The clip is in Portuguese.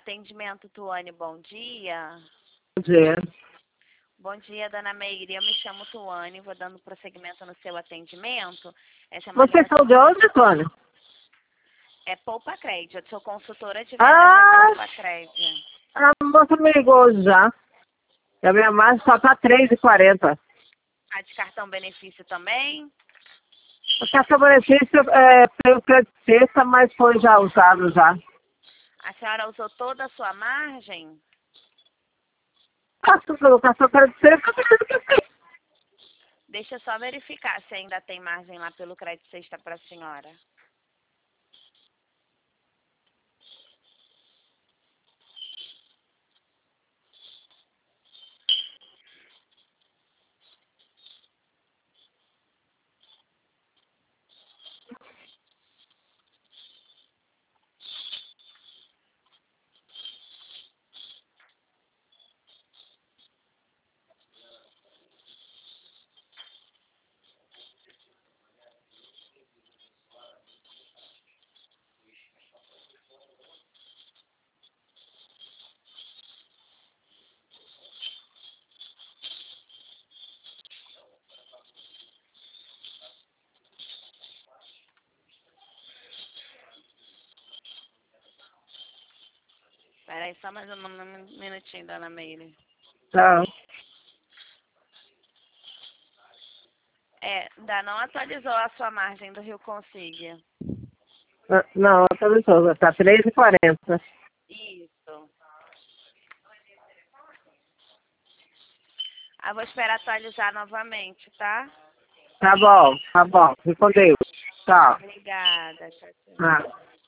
Atendimento Tuane, bom dia. Bom dia. Bom dia, dona Meire. Eu me chamo Tuane, vou dando prosseguimento no seu atendimento. Essa é uma Vocês são ligação de onde, Tônia? É Poupa Crédito. Eu sou consultora de vendas da Ah, Poupa Crédito. a moça me ligou hoje já. E a minha margem só tá 3,40. A de cartão benefício também? O cartão benefício tem o crédito sexta, mas foi já usado já. A senhora usou toda a sua margem? O cartão crédito sexta, eu acredito que sim. Deixa eu só verificar se ainda tem margem lá pelo crédito sexta para a senhora. Espera aí só mais um minutinho, dona Meire. Tá. Ainda não atualizou a sua margem do Rio Consiga. Não, atualizou. Tá 3,40. Isso. Vou esperar atualizar novamente, tá? Tá bom, tá bom. Fique com Deus. Tchau. Obrigada. Tchau, tchau. Ah.